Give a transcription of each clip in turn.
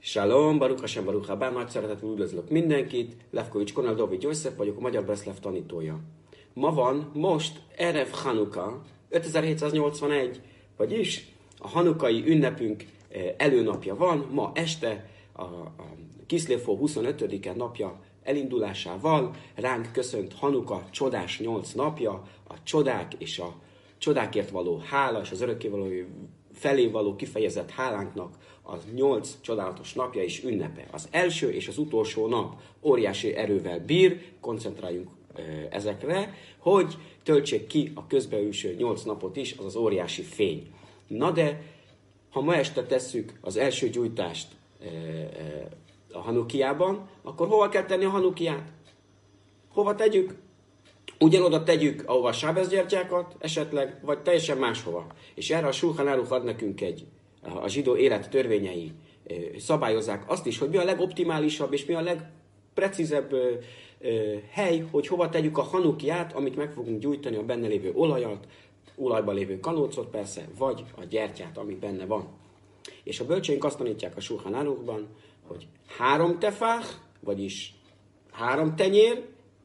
Shalom, Baruch Hashem, Baruch Habá, nagy szeretettel üdvözlök mindenkit. Levkovics Konrad Dovid József vagyok, a Magyar Breszlev tanítója. Ma van, most Erev Hanuka, 5781, vagyis a hanukai ünnepünk előnapja van, ma este a Kiszlév-hó 25-e napja elindulásával ránk köszönt Hanuka csodás 8 napja, a csodák és a csodákért való hála és az örökkévaló felé való kifejezett hálánknak az 8 csodálatos napja és ünnepe. Az első és az utolsó nap óriási erővel bír, koncentráljunk ezekre, hogy töltsék ki a közbeülső 8 napot is, az az óriási fény. Na de, ha ma este tesszük az első gyújtást a Hanukiában, akkor hova kell tenni a Hanukiát? Hova tegyük? Ugyanoda tegyük, ahova a sábeszgyertyákat esetleg, vagy teljesen máshova. És erre a Sulchan Aruch ad nekünk a zsidó élet törvényei szabályozzák azt is, hogy mi a legoptimálisabb és mi a legprecízebb hely, hogy hova tegyük a Hanukiát, amit meg fogunk gyújtani, a benne lévő olajban lévő kanócot persze, vagy a gyertyát, ami benne van. És a bölcseink azt tanítják a Sulchan Aruchban, hogy 3 tefach, vagyis 3 tenyér,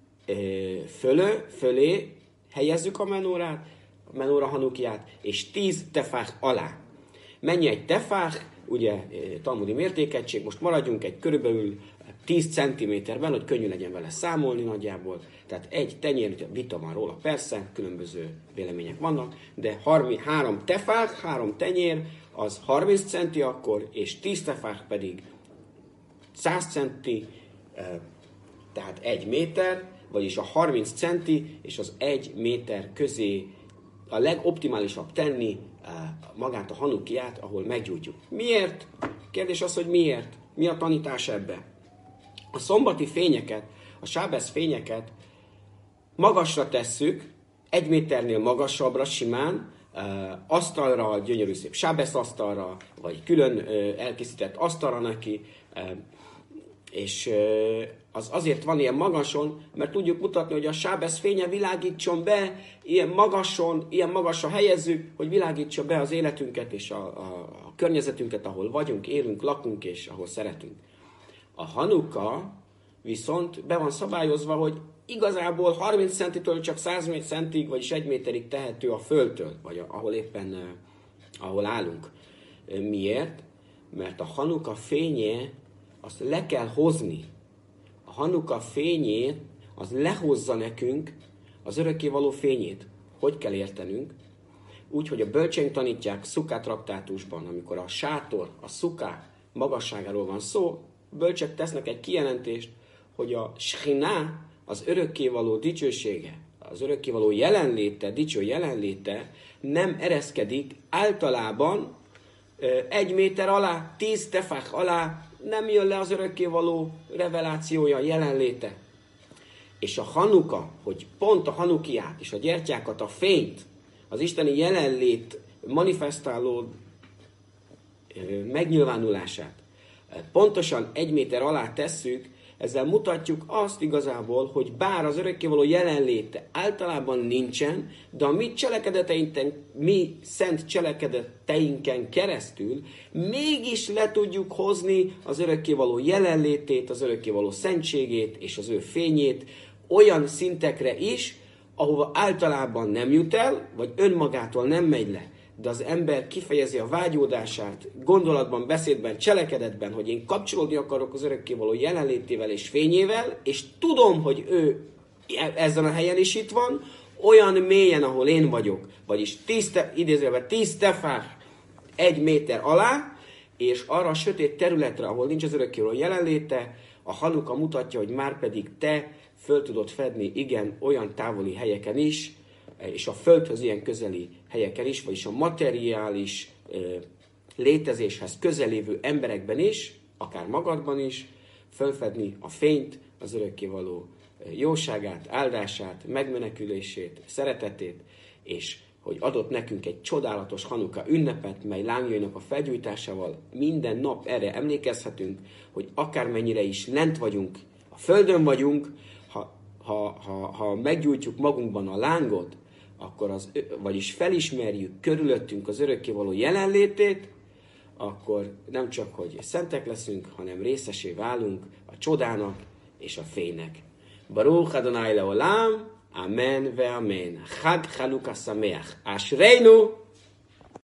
fölé helyezzük a menóra Hanukiát, és 10 tefach alá. Mennyi egy tefach? Ugye talmudi mértékegység, most maradjunk egy körülbelül 10 cm-ben, hogy könnyű legyen vele számolni nagyjából. Tehát egy tenyér, vita van róla persze, különböző vélemények vannak, de 3 tefach, 3 tenyér, az 30 centi akkor, és 10 tefach pedig 100 centi, tehát 1 méter, vagyis a 30 centi és az 1 méter közé a legoptimálisabb tenni magát a Hanukiát, ahol meggyújtjuk. Miért? Kérdés az, hogy miért? Mi a tanítás ebbe? A szombati fényeket, a sábesz fényeket magasra tesszük, 1 méternél magasabbra simán, asztalra, gyönyörű szép sábesz asztalra, vagy külön elkészített asztalra neki, és az azért van ilyen magason, mert tudjuk mutatni, hogy a sábesz fénye világítson be, ilyen magasra helyezzük, hogy világítsa be az életünket és a környezetünket, ahol vagyunk, élünk, lakunk és ahol szeretünk. A Hanuka viszont be van szabályozva, hogy igazából 30 centitől csak 100 centig, vagyis 1 méterig tehető a földtől, vagy ahol állunk. Miért? Mert a Hanuka fénye azt le kell hozni. A Hanuka fényét, az lehozza nekünk az örökkévaló fényét. Hogy kell értenünk? Úgy, hogy a bölcseink tanítják Szuká traktátusban, amikor a sátor, a szuká magasságáról van szó, a bölcsek tesznek egy kijelentést, hogy a Shchiná, az örökkévaló dicsősége, az örökkévaló jelenléte, dicső jelenléte nem ereszkedik általában 1 méter alá, 10 tefach alá, nem jön le az örökkévaló revelációja, jelenléte. És a Hanuka, hogy pont a Hanukiát és a gyertyákat, a fényt, az isteni jelenlét manifestáló megnyilvánulását pontosan 1 méter alá tesszük, ezzel mutatjuk azt igazából, hogy bár az örökkévaló jelenléte általában nincsen, de a mi szent cselekedeteinken keresztül mégis le tudjuk hozni az örökkévaló jelenlétét, az örökkévaló szentségét és az ő fényét olyan szintekre is, ahova általában nem jut el, vagy önmagától nem megy le. De az ember kifejezi a vágyódását gondolatban, beszédben, cselekedetben, hogy én kapcsolódni akarok az örökkévaló jelenlétével és fényével, és tudom, hogy ő ezen a helyen is itt van, olyan mélyen, ahol én vagyok, vagyis 10 tefach 1 méter alá, és arra a sötét területre, ahol nincs az örökkévaló jelenléte, a Hanuka mutatja, hogy már pedig te föl tudod fedni, igen, olyan távoli helyeken is, és a földhöz ilyen közeli helyeken is, vagyis a materiális létezéshez közelévő emberekben is, akár magadban is, fölfedni a fényt, az örökkévaló jóságát, áldását, megmenekülését, szeretetét, és hogy adott nekünk egy csodálatos Hanuka ünnepet, mely lángjainak a felgyújtásával minden nap erre emlékezhetünk, hogy akármennyire is lent vagyunk, a földön vagyunk, ha meggyújtjuk magunkban a lángot, akkor vagyis felismerjük körülöttünk az örökkévaló jelenlétét, akkor nem csak, hogy szentek leszünk, hanem részesé válunk a csodának és a fénynek. Baruch Adonai Leolam, Amen ve Amen. Chag Chanuka Sameach. Ashreinu